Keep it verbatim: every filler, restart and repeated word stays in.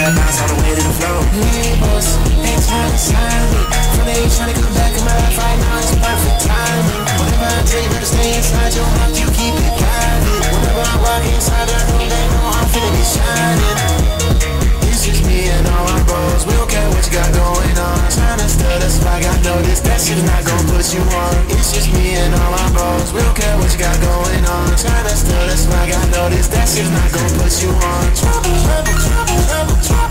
trap house all the way to the floor. You ain't boss, ain't trying to sign me. From the age trying to come back in my life right now, it's perfect timing. Whatever I tell you, better stay inside your mouth, you keep it private. Whenever I walk inside the room, they know I'm finna be shining. It's just me and all my bros, we don't care what you got going on. Tryna steal the swag, I know this, that shit's not gon' put you on. It's just me and all my bros, we don't care what you got going on. Tryna steal the swag, I know this, that shit's not gon' put you on. Trouble, trouble, trouble, trouble, trouble.